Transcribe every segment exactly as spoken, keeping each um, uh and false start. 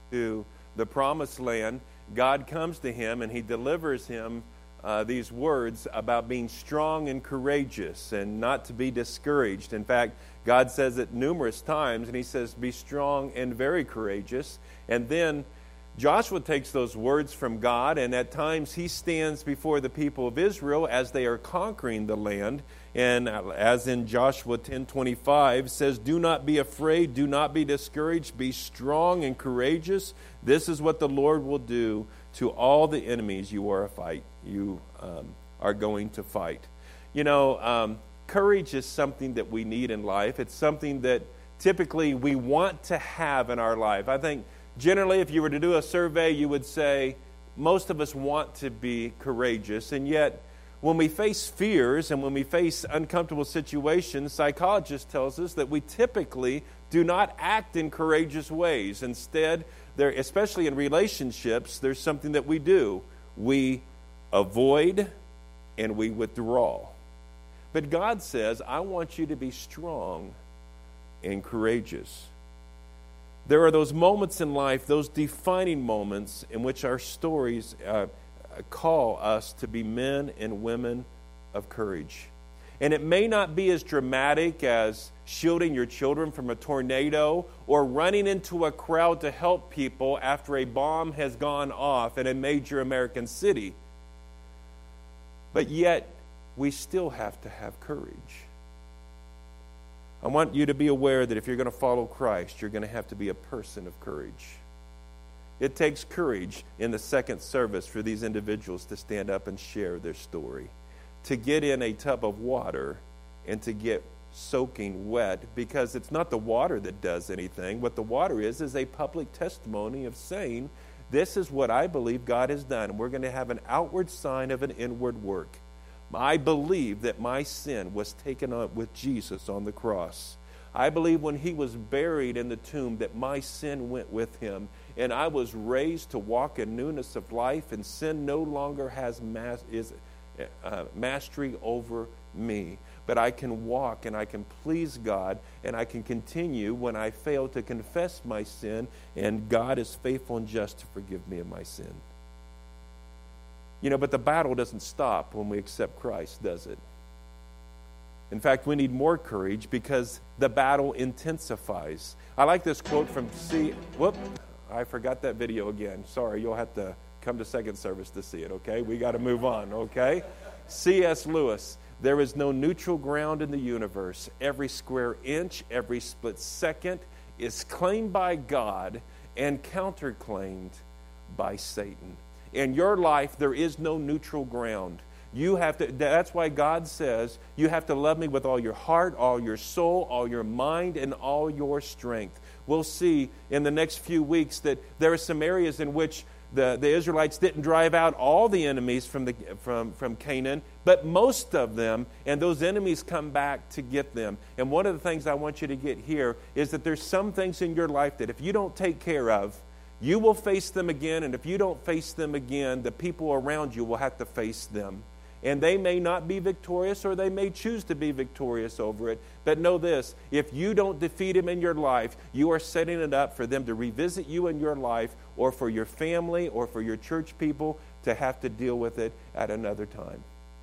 to the promised land, God comes to him and he delivers him uh, these words about being strong and courageous and not to be discouraged. In fact, God says it numerous times, and he says, be strong and very courageous. And then Joshua takes those words from God, and at times he stands before the people of Israel as they are conquering the land. And as in Joshua ten twenty-five says, do not be afraid, do not be discouraged, be strong and courageous. This is what the Lord will do to all the enemies you are a fight. You um, are going to fight. You know, um, courage is something that we need in life. It's something that typically we want to have in our life. I think generally, if you were to do a survey, you would say most of us want to be courageous. And yet, when we face fears and when we face uncomfortable situations, psychologists tells us that we typically do not act in courageous ways. Instead, there, especially in relationships, there's something that we do. We avoid and we withdraw. But God says, I want you to be strong and courageous. There are those moments in life, those defining moments in which our stories uh, call us to be men and women of courage. And it may not be as dramatic as shielding your children from a tornado or running into a crowd to help people after a bomb has gone off in a major American city. But yet, we still have to have courage. I want you to be aware that if you're going to follow Christ, you're going to have to be a person of courage. It takes courage in the second service for these individuals to stand up and share their story, to get in a tub of water and to get soaking wet, because it's not the water that does anything. What the water is is a public testimony of saying, this is what I believe God has done. And we're going to have an outward sign of an inward work. I believe that my sin was taken up with Jesus on the cross. I believe when he was buried in the tomb that my sin went with him, and I was raised to walk in newness of life, and sin no longer has mas- is, uh, mastery over me. But I can walk and I can please God, and I can continue when I fail to confess my sin, and God is faithful and just to forgive me of my sin. You know, but the battle doesn't stop when we accept Christ, does it? In fact, we need more courage because the battle intensifies. I like this quote from C. Whoop, I forgot that video again. Sorry, you'll have to come to second service to see it, okay? We got to move on, okay? C S Lewis, there is no neutral ground in the universe. Every square inch, every split second is claimed by God and counterclaimed by Satan. In your life, there is no neutral ground. You have to. That's why God says you have to love me with all your heart, all your soul, all your mind, and all your strength. We'll see in the next few weeks that there are some areas in which the, the Israelites didn't drive out all the enemies from, the, from, from Canaan, but most of them, and those enemies come back to get them. And one of the things I want you to get here is that there's some things in your life that if you don't take care of, you will face them again, and if you don't face them again, the people around you will have to face them. And they may not be victorious, or they may choose to be victorious over it. But know this, if you don't defeat them in your life, you are setting it up for them to revisit you in your life, or for your family, or for your church people to have to deal with it at another time.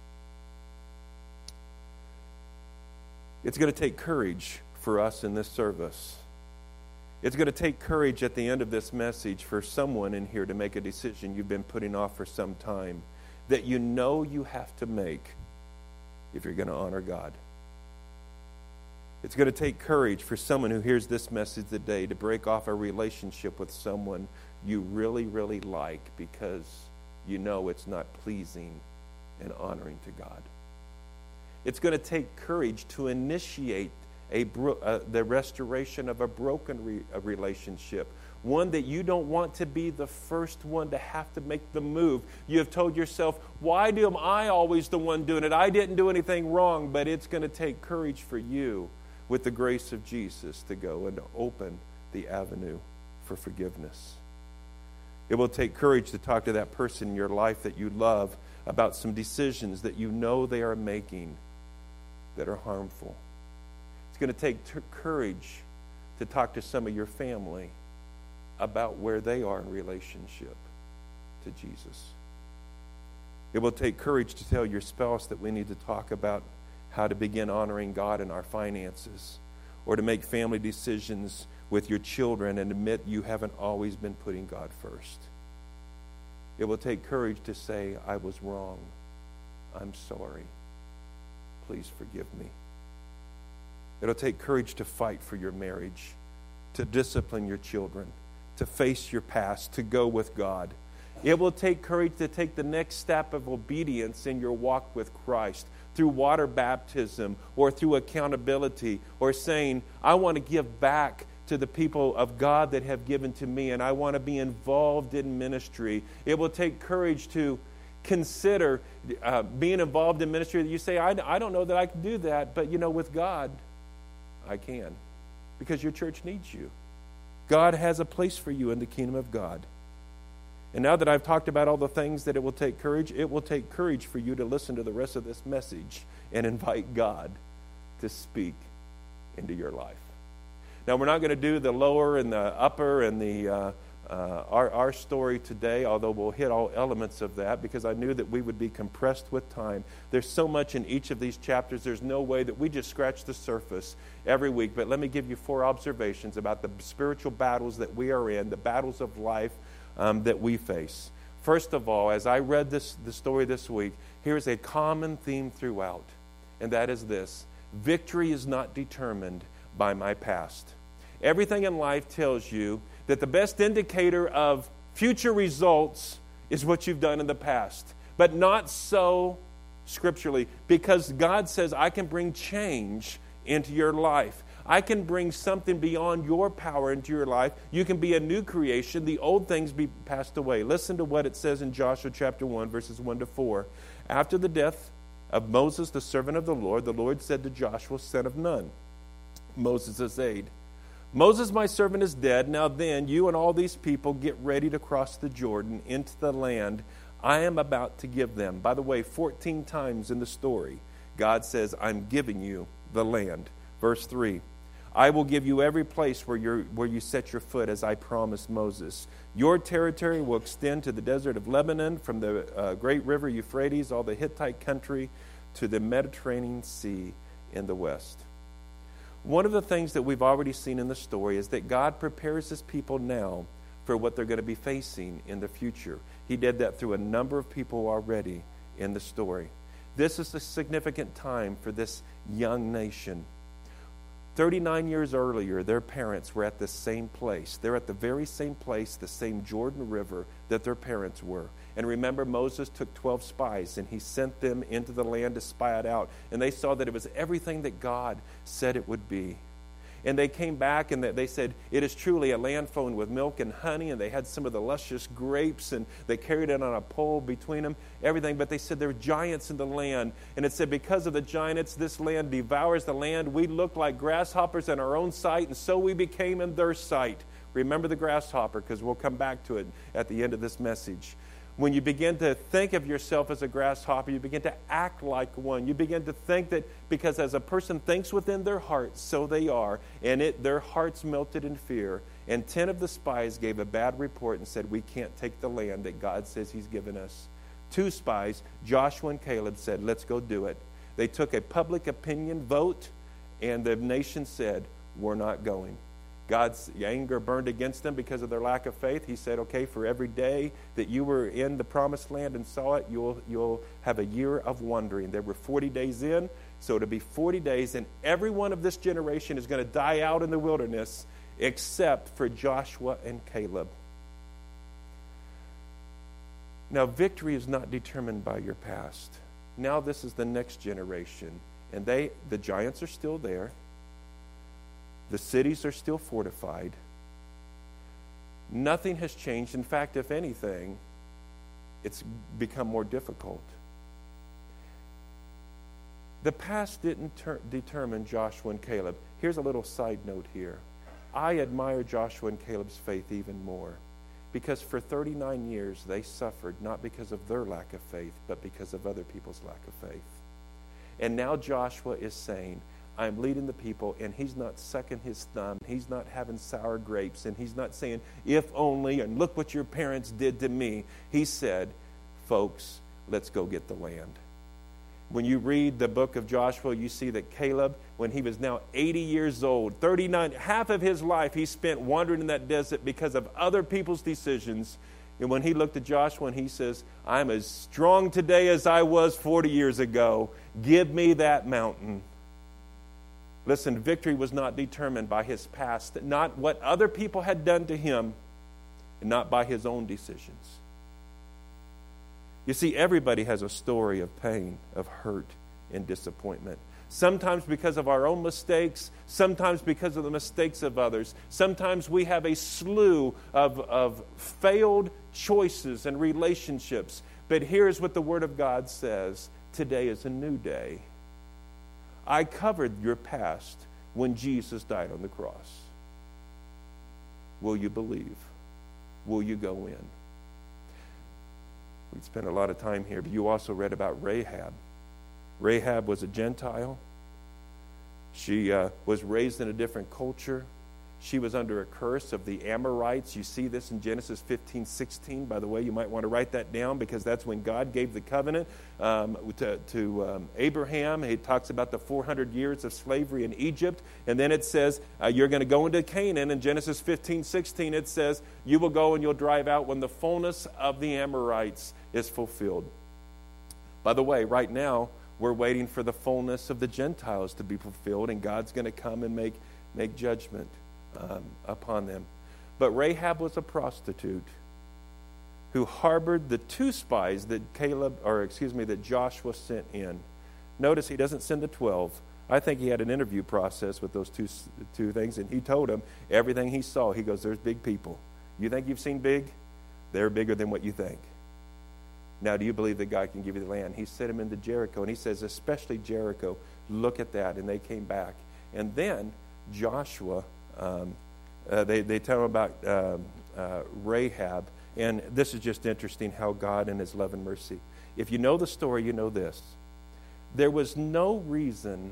It's going to take courage for us in this service. It's going to take courage at the end of this message for someone in here to make a decision you've been putting off for some time, that you know you have to make if you're going to honor God. It's going to take courage for someone who hears this message today to break off a relationship with someone you really, really like because you know it's not pleasing and honoring to God. It's going to take courage to initiate A bro- uh, the restoration of a broken re- a relationship, one that you don't want to be the first one to have to make the move. You have told yourself, why am I always the one doing it? I didn't do anything wrong. But it's going to take courage for you, with the grace of Jesus, to go and to open the avenue for forgiveness. It will take courage to talk to that person in your life that you love about some decisions that you know they are making that are harmful. It's going to take t- courage to talk to some of your family about where they are in relationship to Jesus. It will take courage to tell your spouse that we need to talk about how to begin honoring God in our finances, or to make family decisions with your children and admit you haven't always been putting God first. It will take courage to say, I was wrong. I'm sorry. Please forgive me. It'll take courage to fight for your marriage, to discipline your children, to face your past, to go with God. It will take courage to take the next step of obedience in your walk with Christ through water baptism or through accountability, or saying, I want to give back to the people of God that have given to me, and I want to be involved in ministry. It will take courage to consider uh, being involved in ministry. You say, I, I don't know that I can do that, but you know, with God, I can, because your church needs you. God has a place for you in the kingdom of God. And now that I've talked about all the things that it will take courage, it will take courage for you to listen to the rest of this message and invite God to speak into your life. Now, we're not going to do the lower and the upper and the uh, uh, our, our story today, although we'll hit all elements of that, because I knew that we would be compressed with time. There's so much in each of these chapters. There's no way that we just scratch the surface every week. But let me give you four observations about the spiritual battles that we are in, the battles of life um, that we face. First of all, as I read this the story this week, here's a common theme throughout, and that is this: victory is not determined by my past. Everything in life tells you that the best indicator of future results is what you've done in the past. But not so scripturally, because God says, I can bring change into your life. I can bring something beyond your power into your life. You can be a new creation. The old things be passed away. Listen to what it says in Joshua chapter one, verses one to four. After the death of Moses, the servant of the Lord, the Lord said to Joshua, son of Nun, Moses' aide, Moses, my servant, is dead. Now then, you and all these people get ready to cross the Jordan into the land I am about to give them. By the way, fourteen times in the story, God says, I'm giving you the land. Verse three, I will give you every place where, you're, where you set your foot, as I promised Moses. Your territory will extend to the desert of Lebanon, from the uh, great river Euphrates, all the Hittite country, to the Mediterranean Sea in the west. One of the things that we've already seen in the story is that God prepares his people now for what they're going to be facing in the future. He did that through a number of people already in the story. This is a significant time for this young nation. thirty-nine years earlier, their parents were at the same place. They're at the very same place, the same Jordan River that their parents were. And remember, Moses took twelve spies, and he sent them into the land to spy it out. And they saw that it was everything that God said it would be. And they came back, and they said, it is truly a land flowing with milk and honey. And they had some of the luscious grapes, and they carried it on a pole between them, everything. But they said there were giants in the land. And it said, because of the giants, this land devours the land. We looked like grasshoppers in our own sight, and so we became in their sight. Remember the grasshopper, because we'll come back to it at the end of this message. When you begin to think of yourself as a grasshopper, you begin to act like one. You begin to think that because as a person thinks within their heart, so they are. And it, their hearts melted in fear. And ten of the spies gave a bad report and said, we can't take the land that God says he's given us. Two spies, Joshua and Caleb, said, let's go do it. They took a public opinion vote, and the nation said, we're not going. God's anger burned against them because of their lack of faith. He said, okay, for every day that you were in the promised land and saw it, you'll you'll have a year of wandering. There were forty days in, so it'll be forty days, and every one of this generation is going to die out in the wilderness except for Joshua and Caleb. Now, victory is not determined by your past. Now this is the next generation, and they the giants are still there. The cities are still fortified. Nothing has changed. In fact, if anything, it's become more difficult. The past didn't ter- determine Joshua and Caleb. Here's a little side note here. I admire Joshua and Caleb's faith even more, because for thirty-nine years they suffered not because of their lack of faith, but because of other people's lack of faith. And now Joshua is saying, I'm leading the people, and he's not sucking his thumb. He's not having sour grapes, and he's not saying, if only, and look what your parents did to me. He said, folks, let's go get the land. When you read the book of Joshua, you see that Caleb, when he was now eighty years old, thirty-nine, half of his life he spent wandering in that desert because of other people's decisions. And when he looked at Joshua and he says, I'm as strong today as I was forty years ago. Give me that mountain. Listen, victory was not determined by his past, not what other people had done to him, and not by his own decisions. You see, everybody has a story of pain, of hurt, and disappointment. Sometimes because of our own mistakes, sometimes because of the mistakes of others. Sometimes we have a slew of, of failed choices and relationships. But here's what the Word of God says. Today is a new day. I covered your past when Jesus died on the cross. Will you believe? Will you go in? We spent a lot of time here, but you also read about Rahab. Rahab was a Gentile. She uh, was raised in a different culture. She was under a curse of the Amorites. You see this in Genesis fifteen sixteen. By the way, you might want to write that down because that's when God gave the covenant um, to, to um, Abraham. He talks about the four hundred years of slavery in Egypt. And then it says, uh, you're going to go into Canaan. In Genesis fifteen sixteen, it says, you will go and you'll drive out when the fullness of the Amorites is fulfilled. By the way, right now, we're waiting for the fullness of the Gentiles to be fulfilled, and God's going to come and make, make judgment um, upon them. But Rahab was a prostitute who harbored the two spies that Caleb, or excuse me, that Joshua sent in. Notice he doesn't send the twelve. I think he had an interview process with those two, two things, and he told them everything he saw. He goes, there's big people. You think you've seen big? They're bigger than what you think. Now, do you believe that God can give you the land? He sent him into Jericho, and he says, especially Jericho, look at that. And they came back. And then Joshua, um, uh, they, they tell him about um, uh, Rahab. And this is just interesting how God in his love and mercy. If you know the story, you know this. There was no reason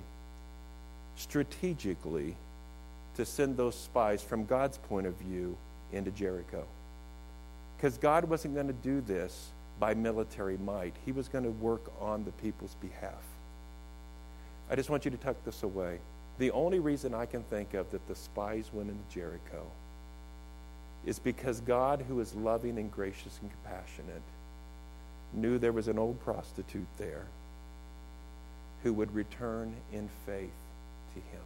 strategically to send those spies from God's point of view into Jericho. Because God wasn't going to do this by military might. He was going to work on the people's behalf. I just want you to tuck this away. The only reason I can think of that the spies went into Jericho is because God, who is loving and gracious and compassionate, knew there was an old prostitute there who would return in faith to him.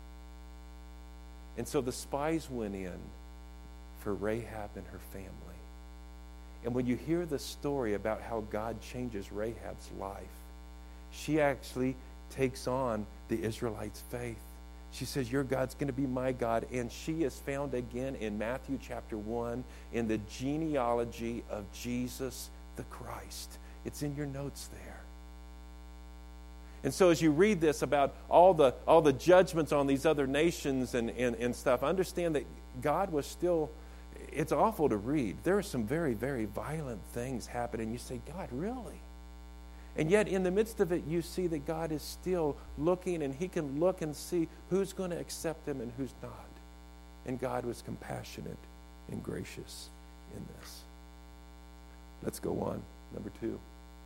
And so the spies went in for Rahab and her family. And when you hear the story about how God changes Rahab's life, she actually takes on the Israelites' faith. She says, your God's going to be my God. And she is found again in Matthew chapter one in the genealogy of Jesus the Christ. It's in your notes there. And so as you read this about all the all the judgments on these other nations and, and, and stuff, understand that God was still... It's awful to read. There are some very, very violent things happening. You say, God, really? And yet in the midst of it, you see that God is still looking, and he can look and see who's going to accept him and who's not. And God was compassionate and gracious in this. Let's go on. Number two.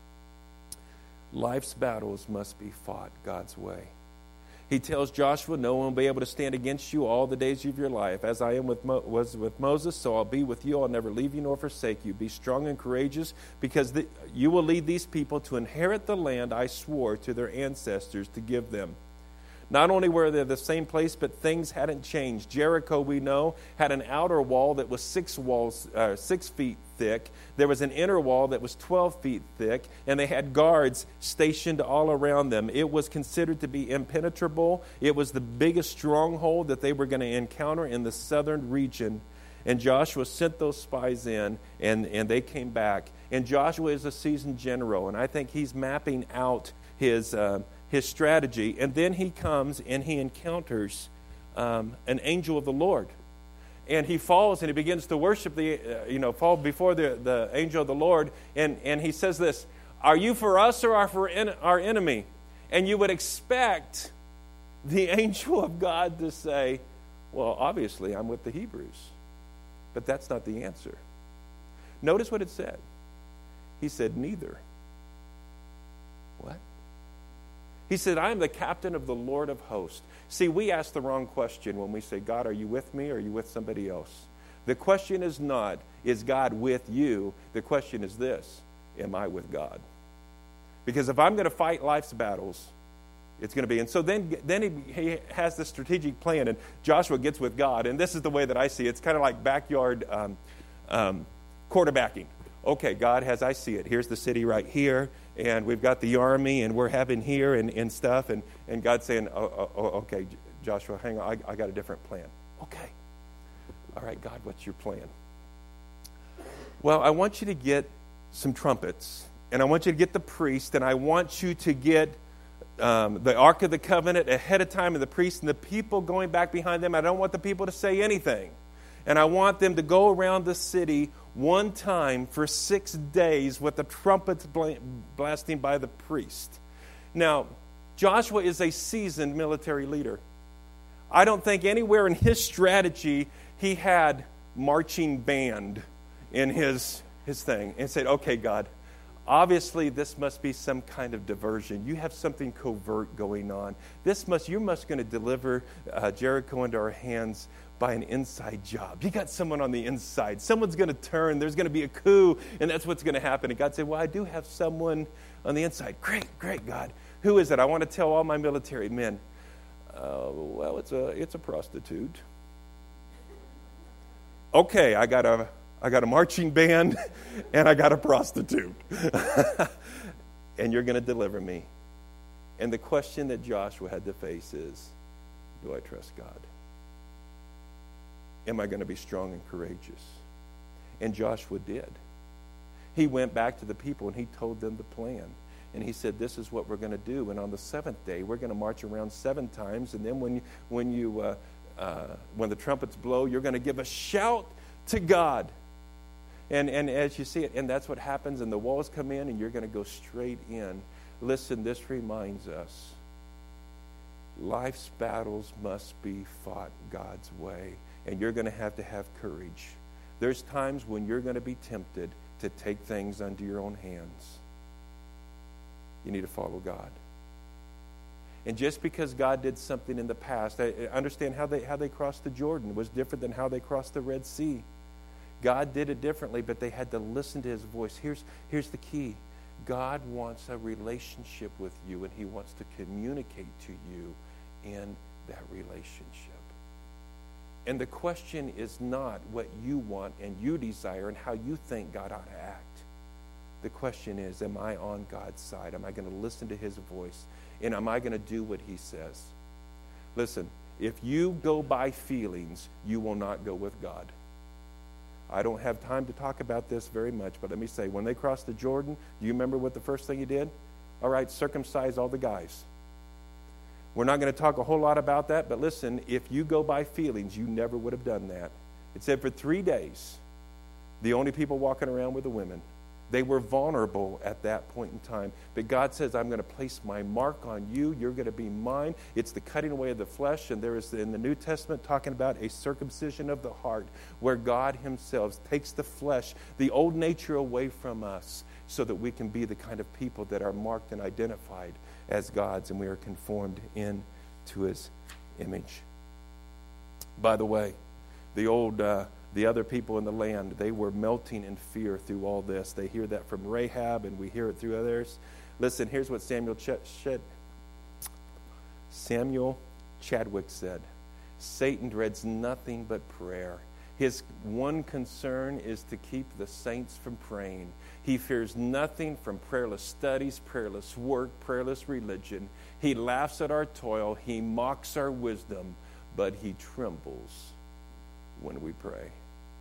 Life's battles must be fought God's way. He tells Joshua, no one will be able to stand against you all the days of your life. As I am with Mo- was with Moses, so I'll be with you. I'll never leave you nor forsake you. Be strong and courageous, because the, you will lead these people to inherit the land I swore to their ancestors to give them. Not only were they the same place, but things hadn't changed. Jericho, we know, had an outer wall that was six walls, uh, six feet thick. There was an inner wall that was twelve feet thick, and they had guards stationed all around them. It was considered to be impenetrable. It was the biggest stronghold that they were going to encounter in the southern region. And Joshua sent those spies in, and, and they came back. And Joshua is a seasoned general, and I think he's mapping out his... Uh, his strategy, and then he comes and he encounters um, an angel of the Lord, and he falls and he begins to worship the, uh, you know, fall before the, the angel of the Lord, and, and he says this, are you for us or are for en- our enemy? And you would expect the angel of God to say, well, obviously I'm with the Hebrews. But that's not the answer. Notice what it said. He said, neither. What? He said, I am the captain of the Lord of hosts. See, we ask the wrong question when we say, God, are you with me or are you with somebody else? The question is not, is God with you? The question is this, am I with God? Because if I'm going to fight life's battles, it's going to be. And so then, then he, he has this strategic plan, and Joshua gets with God. And this is the way that I see it. It's kind of like backyard um, um, quarterbacking. Okay, God, as I see it, here's the city right here, and we've got the army, and we're having here and, and stuff. And, and God's saying, oh, oh, okay, Joshua, hang on, I, I got a different plan. Okay. All right, God, what's your plan? Well, I want you to get some trumpets, and I want you to get the priest, and I want you to get um, the Ark of the Covenant ahead of time, and the priest and the people going back behind them. I don't want the people to say anything. And I want them to go around the city one time for six days with the trumpets blasting by the priest. Now, Joshua is a seasoned military leader. I don't think anywhere in his strategy he had marching band in his, his thing and said, okay, God, obviously this must be some kind of diversion. You have something covert going on. This must, you must going to deliver uh, Jericho into our hands by an inside job. You got someone on the inside. Someone's going to turn. There's going to be a coup, and that's what's going to happen. And God said, well, I do have someone on the inside. Great, great, God. Who is it? I want to tell all my military men. Uh, well, it's a it's a prostitute. Okay, I got a I got a marching band, and I got a prostitute. And you're going to deliver me. And the question that Joshua had to face is, do I trust God? Am I going to be strong and courageous? And Joshua did. He went back to the people and he told them the plan. And he said, this is what we're going to do. And on the seventh day, we're going to march around seven times. And then when you, when you uh, uh, when the trumpets blow, you're going to give a shout to God. And and as you see it, and that's what happens. And the walls come in, and you're going to go straight in. Listen, this reminds us, life's battles must be fought God's way. And you're going to have to have courage. There's times when you're going to be tempted to take things into your own hands. You need to follow God. And just because God did something in the past, I understand how they how they crossed the Jordan was different than how they crossed the Red Sea. God did it differently, but they had to listen to his voice. Here's, here's the key. God wants a relationship with you, and he wants to communicate to you in that relationship. And the question is not what you want and you desire and how you think God ought to act. The question is, am I on God's side? Am I going to listen to his voice? And am I going to do what he says? Listen, if you go by feelings, you will not go with God. I don't have time to talk about this very much, but let me say, when they crossed the Jordan, do you remember what the first thing he did? All right, circumcise all the guys. We're not going to talk a whole lot about that, but listen, if you go by feelings, you never would have done that. It said for three days, the only people walking around were the women. They were vulnerable at that point in time. But God says, I'm going to place my mark on you. You're going to be mine. It's the cutting away of the flesh. And there is in the New Testament talking about a circumcision of the heart, where God himself takes the flesh, the old nature, away from us so that we can be the kind of people that are marked and identified as God's, and we are conformed into his image. By the way, the old... Uh, The other people in the land, they were melting in fear through all this. They hear that from Rahab, and we hear it through others. Listen, here's what Samuel Ch- Ch- Samuel Chadwick said. Satan dreads nothing but prayer. His one concern is to keep the saints from praying. He fears nothing from prayerless studies, prayerless work, prayerless religion. He laughs at our toil. He mocks our wisdom, but he trembles when we pray.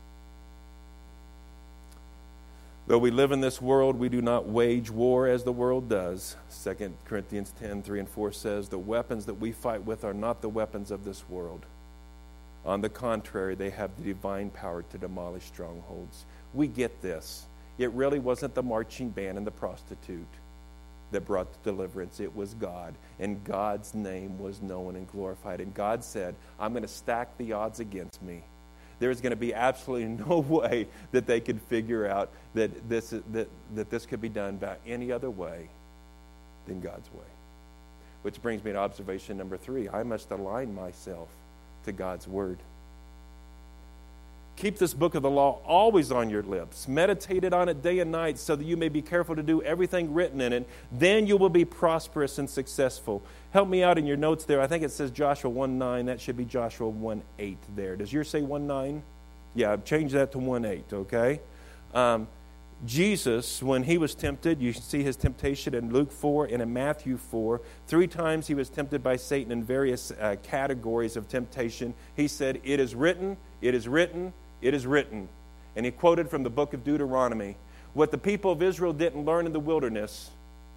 Though we live in this world, we do not wage war as the world does. Second Corinthians ten, three and four says, the weapons that we fight with are not the weapons of this world. On the contrary, they have the divine power to demolish strongholds. We get this. It really wasn't the marching band and the prostitute. that brought the deliverance. It was God. And God's name was known and glorified. And God said, I'm going to stack the odds against me. There's going to be absolutely no way that they could figure out that this, that, that this could be done by any other way than God's way. Which brings me to observation number three. I must align myself to God's word. Keep this book of the law always on your lips. Meditate on it day and night so that you may be careful to do everything written in it. Then you will be prosperous and successful. Help me out in your notes there. I think it says Joshua one nine. That should be Joshua one eight there. Does yours say one nine? Yeah, change that to one eight, okay? Um, Jesus, when he was tempted, you see his temptation in Luke four and in Matthew four. Three times he was tempted by Satan in various uh, categories of temptation. He said, it is written, it is written, it is written. And he quoted from the book of Deuteronomy. What the people of Israel didn't learn in the wilderness,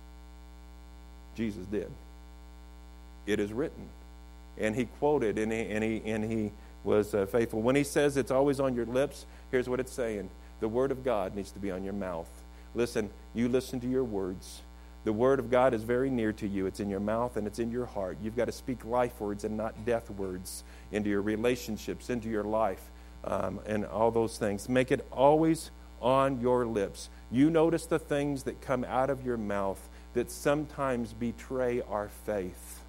Jesus did. It is written. And he quoted, and he, and he, and he was uh, faithful. When he says it's always on your lips, here's what it's saying. The word of God needs to be on your mouth. Listen, you listen to your words. The word of God is very near to you. It's in your mouth and it's in your heart. You've got to speak life words and not death words into your relationships, into your life, um, and all those things. Make it always on your lips. You notice the things that come out of your mouth that sometimes betray our faith.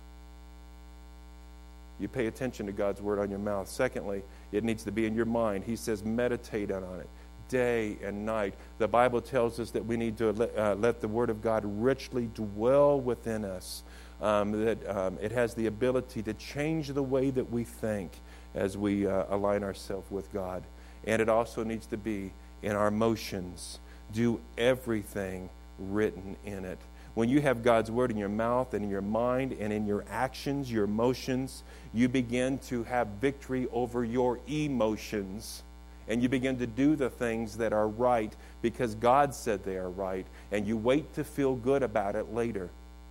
You pay attention to God's word on your mouth. Secondly, it needs to be in your mind. He says meditate on it day and night. The Bible tells us that we need to let, uh, let the word of God richly dwell within us. Um, that um, it has the ability to change the way that we think as we uh, align ourselves with God. And it also needs to be in our motions. Do everything written in it. When you have God's word in your mouth and in your mind and in your actions, your emotions, you begin to have victory over your emotions. And you begin to do the things that are right because God said they are right. And you wait to feel good about it later.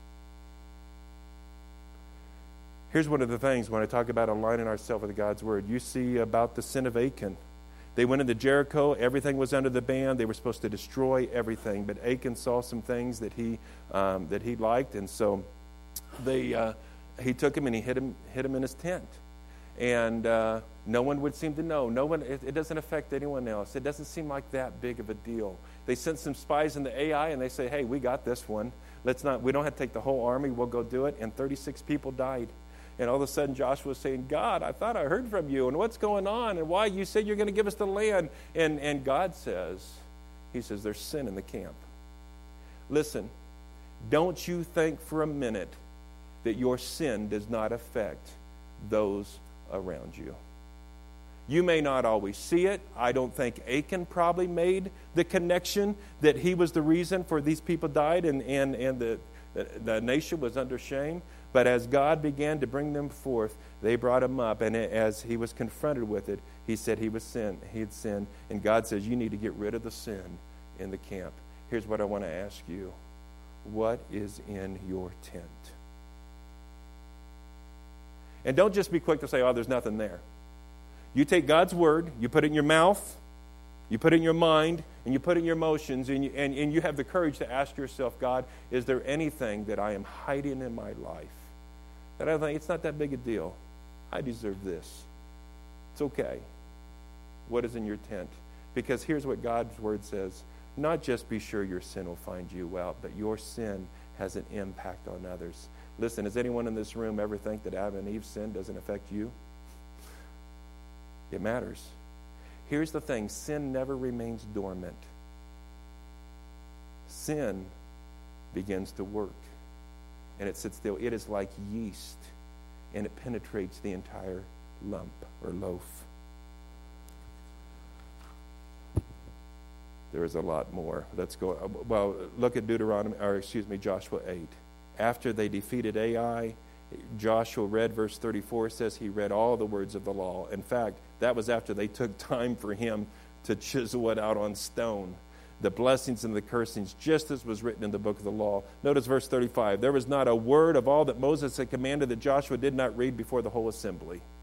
Here's one of the things when I talk about aligning ourselves with God's word. You see about the sin of Achan. They went into Jericho. Everything was under the ban. They were supposed to destroy everything. But Achan saw some things that he um, that he liked. And so they uh, he took him and he hid him, hid him in his tent. And uh, no one would seem to know. No one. It, it doesn't affect anyone else. It doesn't seem like that big of a deal. They sent some spies in the A I, and they say, "Hey, we got this one. Let's not. We don't have to take the whole army. We'll go do it." And thirty-six people died. And all of a sudden, Joshua was saying, "God, I thought I heard from you. And what's going on? And why you said you're going to give us the land?" And and God says, He says, "There's sin in the camp." Listen, don't you think for a minute that your sin does not affect those around you. You may not always see it. I don't think Achan probably made the connection that he was the reason for these people died and, and, and the, the, the nation was under shame. But as God began to bring them forth, they brought him up. And as he was confronted with it, he said he was sin. He had sinned. And God says, you need to get rid of the sin in the camp. Here's what I want to ask you. What is in your tent? And don't just be quick to say, oh, there's nothing there. You take God's word, you put it in your mouth, you put it in your mind, and you put it in your emotions, and you, and, and you have the courage to ask yourself, God, is there anything that I am hiding in my life that I think it's not that big a deal? I deserve this. It's okay. What is in your tent? Because here's what God's word says. Not just be sure your sin will find you out, but your sin has an impact on others. Listen, does anyone in this room ever think that Adam and Eve's sin doesn't affect you? It matters. Here's the thing. Sin never remains dormant. Sin begins to work. And it sits still. It is like yeast. And it penetrates the entire lump or loaf. There is a lot more. Let's go. Well, look at Deuteronomy, or excuse me, Joshua eight. After they defeated Ai, Joshua read verse thirty-four, says he read all the words of the law. In fact, that was after they took time for him to chisel it out on stone. The blessings and the cursings, just as was written in the book of the law. Notice verse thirty-five. There was not a word of all that Moses had commanded that Joshua did not read before the whole assembly.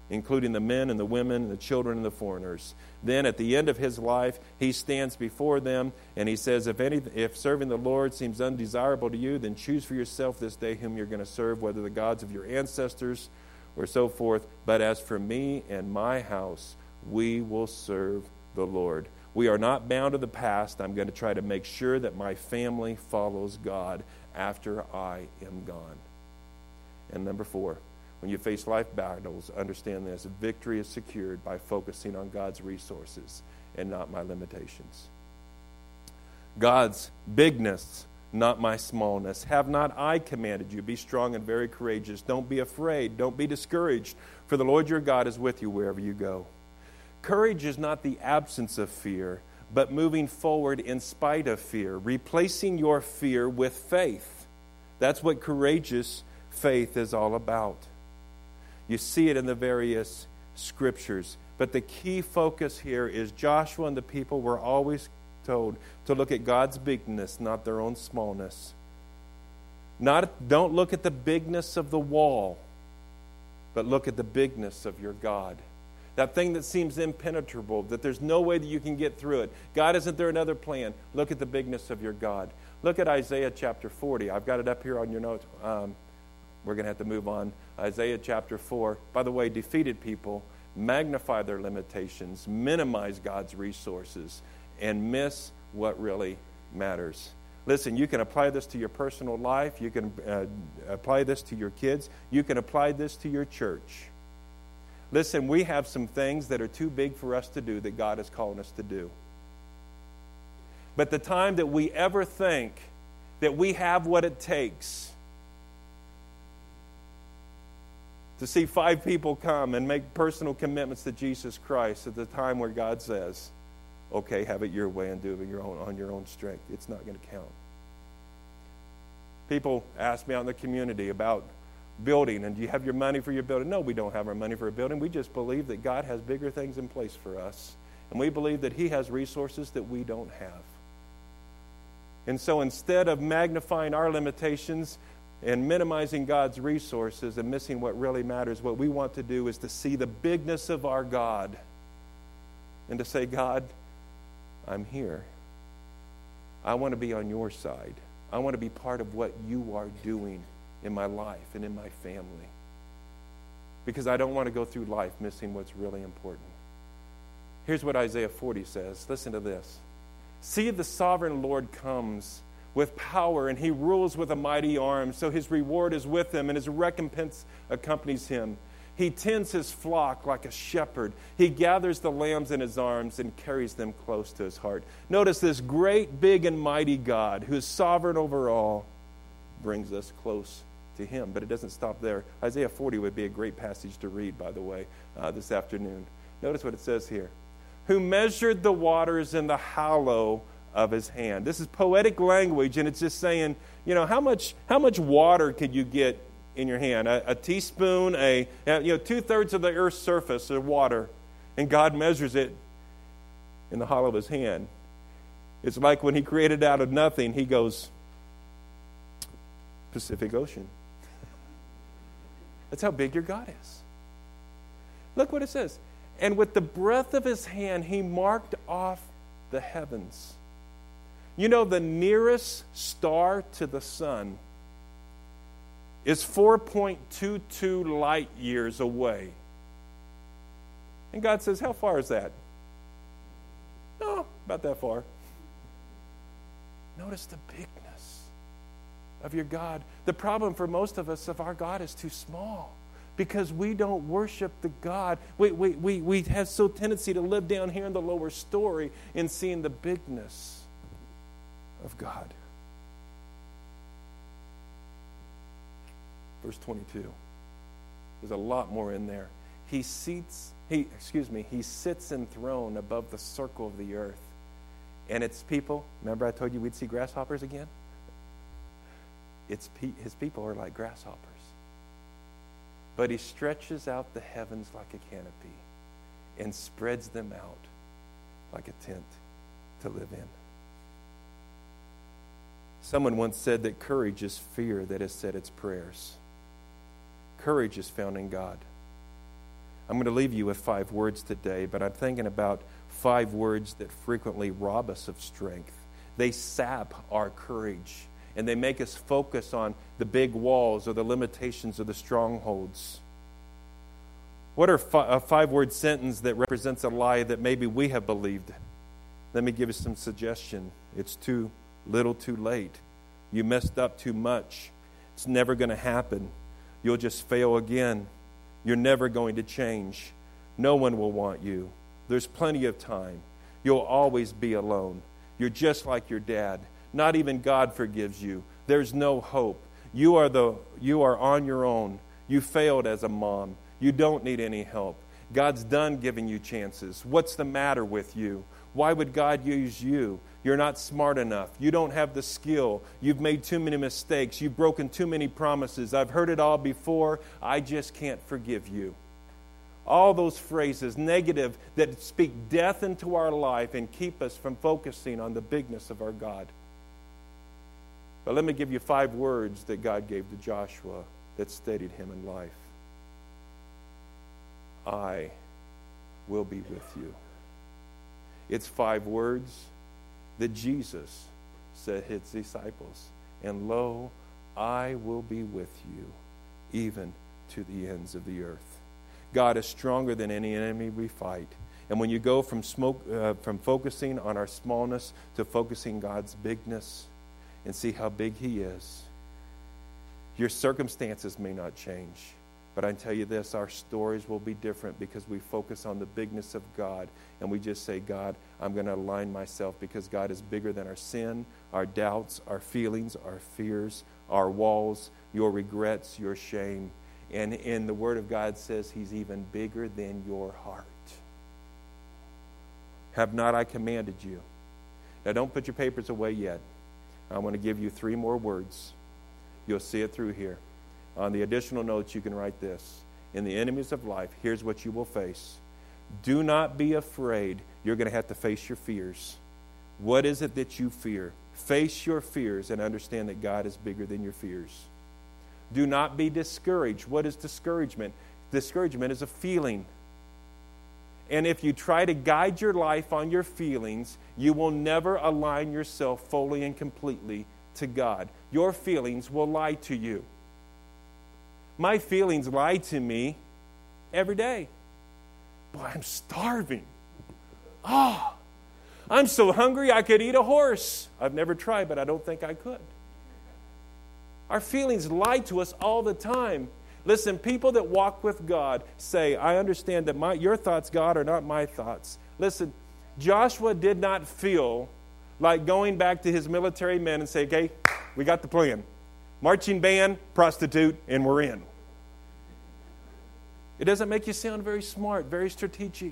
including the men and the women and the children and the foreigners. Then at the end of his life, he stands before them and he says, if any, if serving the Lord seems undesirable to you, then choose for yourself this day whom you're going to serve, whether the gods of your ancestors or so forth. But as for me and my house, we will serve the Lord. We are not bound to the past. I'm going to try to make sure that my family follows God after I am gone. And number four, when you face life battles, understand this. Victory is secured by focusing on God's resources and not my limitations. God's bigness, not my smallness. Have not I commanded you? Be strong and very courageous. Don't be afraid. Don't be discouraged. For the Lord your God is with you wherever you go. Courage is not the absence of fear, but moving forward in spite of fear. Replacing your fear with faith. That's what courageous faith is all about. You see it in the various scriptures. But the key focus here is Joshua and the people were always told to look at God's bigness, not their own smallness. Not, don't look at the bigness of the wall, but look at the bigness of your God. That thing that seems impenetrable, that there's no way that you can get through it. God, isn't there another plan? Look at the bigness of your God. Look at Isaiah chapter forty. I've got it up here on your notes. Um, we're going to have to move on. Isaiah chapter four. By the way, defeated people magnify their limitations, minimize God's resources, and miss what really matters. Listen, you can apply this to your personal life. You can uh, apply this to your kids. You can apply this to your church. Listen, we have some things that are too big for us to do that God is calling us to do. But the time that we ever think that we have what it takes to see five people come and make personal commitments to Jesus Christ at the time where God says, okay, have it your way and do it your own, on your own strength. It's not going to count. People ask me out in the community about building, and do you have your money for your building? No, we don't have our money for a building. We just believe that God has bigger things in place for us, and we believe that He has resources that we don't have. And so instead of magnifying our limitations and minimizing God's resources and missing what really matters, what we want to do is to see the bigness of our God and to say, God, I'm here. I want to be on your side. I want to be part of what you are doing in my life and in my family. Because I don't want to go through life missing what's really important. Here's what Isaiah forty says. Listen to this. See, the sovereign Lord comes with power, and He rules with a mighty arm. So His reward is with Him, and His recompense accompanies Him. He tends His flock like a shepherd. He gathers the lambs in His arms and carries them close to His heart. Notice this great, big, and mighty God, who is sovereign over all, brings us close to Him. But it doesn't stop there. Isaiah forty would be a great passage to read, by the way, uh, this afternoon. Notice what it says here. Who measured the waters in the hollow of His hand. This is poetic language, and it's just saying, you know, how much how much water could you get in your hand? A, a teaspoon, a you know, two-thirds of the earth's surface of water, and God measures it in the hollow of His hand. It's like when He created out of nothing, He goes, Pacific Ocean. That's how big your God is. Look what it says. And with the breath of His hand, He marked off the heavens. You know, the nearest star to the sun is four point two two light years away. And God says, how far is that? Oh, about that far. Notice the bigness of your God. The problem for most of us of our God is too small. Because we don't worship the God. We, we, we, we have so tendency to live down here in the lower story in seeing the bigness of God. Verse twenty-two. There's a lot more in there. He seats, he, excuse me, He sits enthroned above the circle of the earth. And its people, remember I told you we'd see grasshoppers again? It's pe- His people are like grasshoppers. But He stretches out the heavens like a canopy and spreads them out like a tent to live in. Someone once said that courage is fear that has said its prayers. Courage is found in God. I'm going to leave you with five words today, but I'm thinking about five words that frequently rob us of strength. They sap our courage, and they make us focus on the big walls or the limitations or the strongholds. What are fi- a five-word sentence that represents a lie that maybe we have believed? Let me give you some suggestion. It's too little too late. You messed up too much. It's never going to happen. You'll just fail again. You're never going to change. No one will want you. There's plenty of time. You'll always be alone. You're just like your dad. Not even God forgives you. There's no hope. You are the you are on your own. You failed as a mom. You don't need any help. God's done giving you chances. What's the matter with you? Why would God use you? You're not smart enough. You don't have the skill. You've made too many mistakes. You've broken too many promises. I've heard it all before. I just can't forgive you. All those phrases, negative, that speak death into our life and keep us from focusing on the bigness of our God. But let me give you five words that God gave to Joshua that steadied him in life. I will be with you. It's five words that Jesus said to his disciples. And lo, I will be with you, even to the ends of the earth. God is stronger than any enemy we fight. And when you go from smoke, uh, from focusing on our smallness to focusing God's bigness and see how big He is, your circumstances may not change. But I tell you this, our stories will be different because we focus on the bigness of God. And we just say, God, I'm going to align myself because God is bigger than our sin, our doubts, our feelings, our fears, our walls, your regrets, your shame. And in the Word of God says He's even bigger than your heart. Have not I commanded you? Now don't put your papers away yet. I want to give you three more words. You'll see it through here. On the additional notes, you can write this. In the enemies of life, here's what you will face. Do not be afraid. You're going to have to face your fears. What is it that you fear? Face your fears and understand that God is bigger than your fears. Do not be discouraged. What is discouragement? Discouragement is a feeling. And if you try to guide your life on your feelings, you will never align yourself fully and completely to God. Your feelings will lie to you. My feelings lie to me every day. Boy, I'm starving. Oh, I'm so hungry I could eat a horse. I've never tried, but I don't think I could. Our feelings lie to us all the time. Listen, people that walk with God say, I understand that my, your thoughts, God, are not my thoughts. Listen, Joshua did not feel like going back to his military men and say, okay, we got the plan. Marching band, prostitute, and we're in. It doesn't make you sound very smart, very strategic.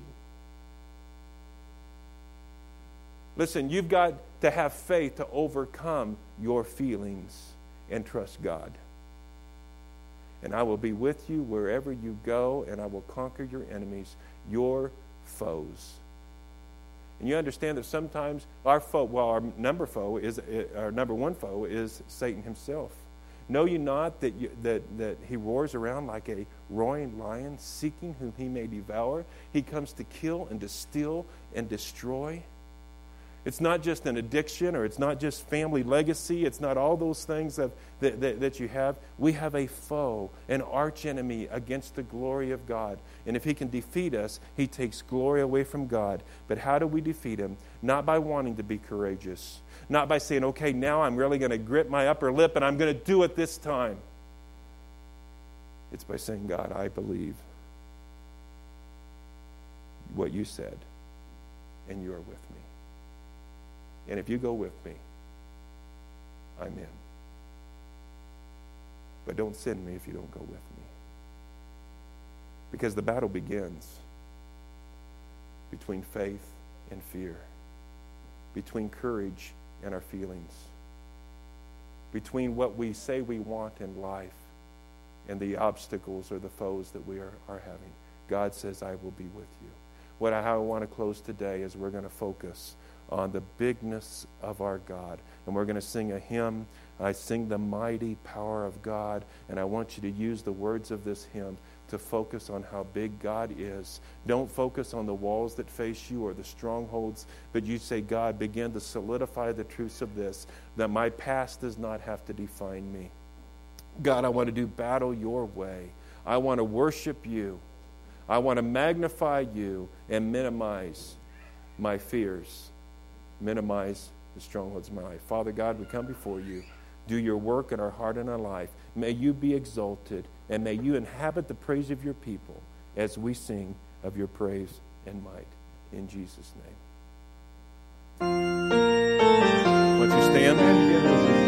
Listen, you've got to have faith to overcome your feelings and trust God. And I will be with you wherever you go, and I will conquer your enemies, your foes. And you understand that sometimes our foe, well, our number foe is our number one foe is Satan himself. Know you not that, you, that that he roars around like a roaring lion, seeking whom he may devour? He comes to kill and to steal and destroy. It's not just an addiction, or it's not just family legacy. It's not all those things that, that, that, that you have. We have a foe, an archenemy against the glory of God. And if he can defeat us, he takes glory away from God. But how do we defeat him? Not by wanting to be courageous. Not by saying, okay, now I'm really going to grip my upper lip and I'm going to do it this time. It's by saying, God, I believe what you said, and you are with me. And if you go with me, I'm in. But don't send me if you don't go with me. Because the battle begins between faith and fear, between courage and our feelings, between what we say we want in life and the obstacles or the foes that we are, are having. God says, I will be with you. What I, how I want to close today is we're going to focus on the bigness of our God. And we're going to sing a hymn. I sing the mighty power of God. And I want you to use the words of this hymn to focus on how big God is. Don't focus on the walls that face you or the strongholds, but you say, God, begin to solidify the truths of this, that my past does not have to define me. God, I want to do battle your way. I want to worship you. I want to magnify you and minimize my fears, minimize the strongholds of my life. Father God, we come before you. Do your work in our heart and our life. May you be exalted, and may you inhabit the praise of your people as we sing of your praise and might. In Jesus' name. Won't you stand?